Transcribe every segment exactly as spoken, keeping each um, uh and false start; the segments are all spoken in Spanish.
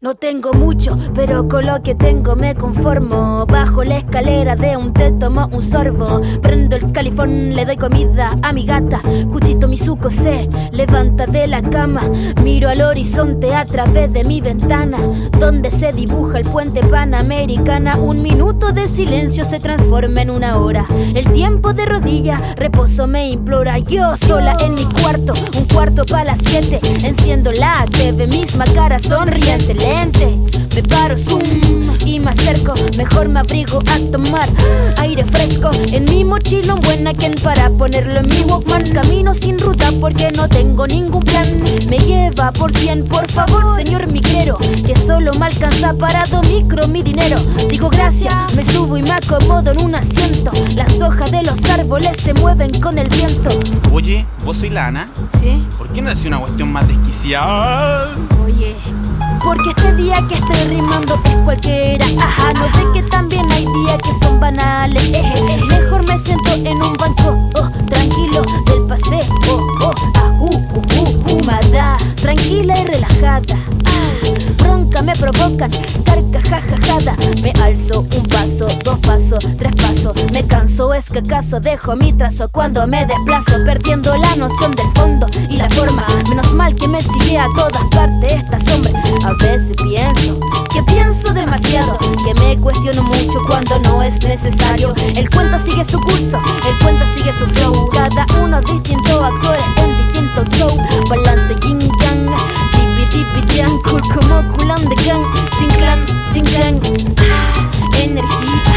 No tengo mucho, pero con lo que tengo me conformo. Bajo la escalera de un té tomo un sorbo. Prendo el califón, le doy comida a mi gata. Cuchito Mizuko se levanta de la cama. Miro al horizonte a través de mi ventana, donde se dibuja el puente Panamericana. Un minuto de silencio se transforma en una hora. El tiempo de rodilla, reposo me implora. Yo sola en mi cuarto, un cuarto para las siete. Enciendo la T V, misma cara sonriente. Me paro, zoom, y me acerco. Mejor me abrigo a tomar aire fresco. En mi mochila un buen aquel para ponerlo en mi Walkman. Camino sin ruta porque no tengo ningún plan. Me lleva por cien, por favor, señor migrero, que solo me alcanza para dos micro mi dinero. Digo gracias, me subo y me acomodo en un asiento. Las hojas de los árboles se mueven con el viento. Oye, ¿vos soy la Ana? ¿Sí? ¿Por qué no haces una cuestión más desquiciada? Oye, porque este día que estoy rimando es cualquiera. Ajá, no ve que también hay días que son banales. eh, eh, Mejor me siento en un banco, oh, tranquilo del paseo, oh, oh, ah, uh, uh, uh, humada, tranquila y relajada. Ah, bronca me provocan, carcajajajada. Me alzo un paso, dos pasos, tres pasos. Me canso, es que acaso dejo mi trazo cuando me desplazo, perdiendo la noción del fondo y la forma. Menos mal que me sigue a todas partes esta sombra. A veces pienso que pienso demasiado, que me cuestiono mucho cuando no es necesario. El cuento sigue su curso, el cuento sigue su flow. Cada uno distinto, actores en distinto show. Balance yin yang, tipi tipi tian, cool como culan de gang. Sin clan, sin gang. Ah, energía,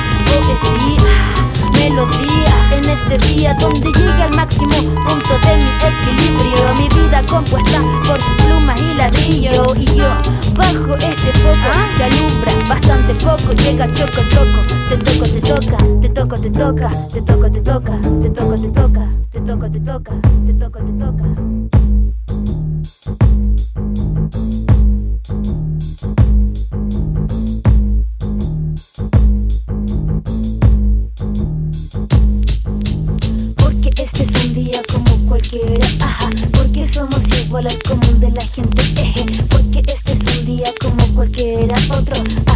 poesía, melodía. En este día donde llega al máximo punto de mi equilibrio. Mi vida compuesta por plumas y ladrillo. Y yo bajo este foco que alumbra bastante poco. Llega choco toco, te toco, te toca, te toco, te toca, te toco, te toca, te toco, te toca, te toco, te toca, te toco, te toca. Este es un día como cualquiera, ajá, porque somos igual al común de la gente, eje, porque este es un día como cualquiera otro, ajá.